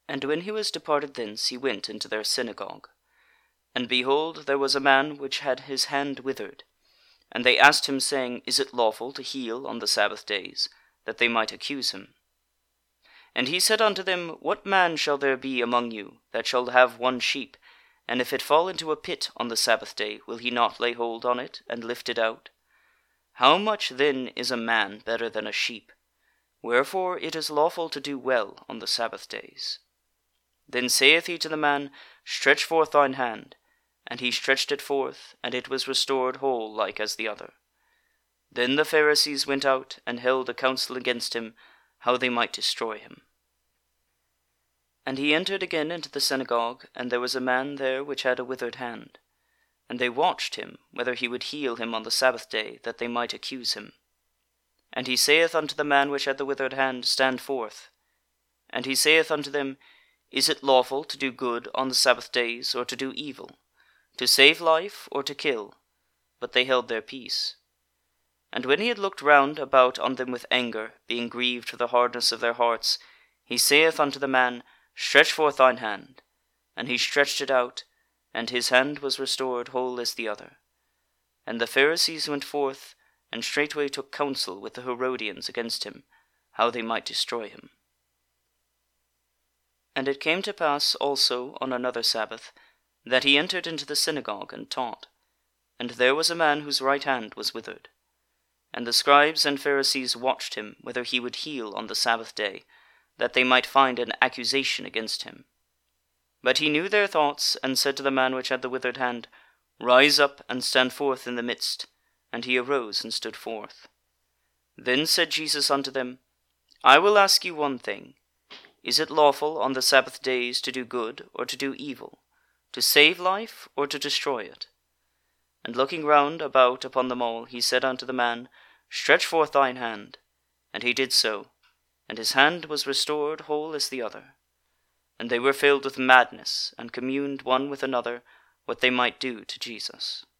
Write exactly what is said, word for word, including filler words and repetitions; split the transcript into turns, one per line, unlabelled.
And when he was departed thence, he went into their synagogue. And behold, there was a man which had his hand withered. And they asked him, saying, Is it lawful to heal on the Sabbath days? That they might accuse him. And he said unto them, What man shall there be among you, that shall have one sheep, and if it fall into a pit on the Sabbath day, will he not lay hold on it, and lift it out? How much then is a man better than a sheep? Wherefore it is lawful to do well on the Sabbath days. Then saith he to the man, Stretch forth thine hand. And he stretched it forth, and it was restored whole like as the other. Then the Pharisees went out, and held a council against him, how they might destroy him. And he entered again into the synagogue, and there was a man there which had a withered hand. And they watched him, whether he would heal him on the Sabbath day, that they might accuse him. And he saith unto the man which had the withered hand, Stand forth. And he saith unto them, Is it lawful to do good on the Sabbath days, or to do evil? To save life, or to kill? But they held their peace. And when he had looked round about on them with anger, being grieved for the hardness of their hearts, he saith unto the man, Stretch forth thine hand. And he stretched it out, and his hand was restored whole as the other. And the Pharisees went forth, and straightway took counsel with the Herodians against him, how they might destroy him. And it came to pass also on another Sabbath, that he entered into the synagogue and taught. And there was a man whose right hand was withered. And the scribes and Pharisees watched him, whether he would heal on the Sabbath day, that they might find an accusation against him. But he knew their thoughts, and said to the man which had the withered hand, Rise up, and stand forth in the midst. And he arose and stood forth. Then said Jesus unto them, I will ask you one thing. Is it lawful on the Sabbath days to do good, or to do evil? To save life, or to destroy it? And looking round about upon them all, he said unto the man, Stretch forth thine hand. And he did so, and his hand was restored whole as the other. And they were filled with madness, and communed one with another what they might do to Jesus.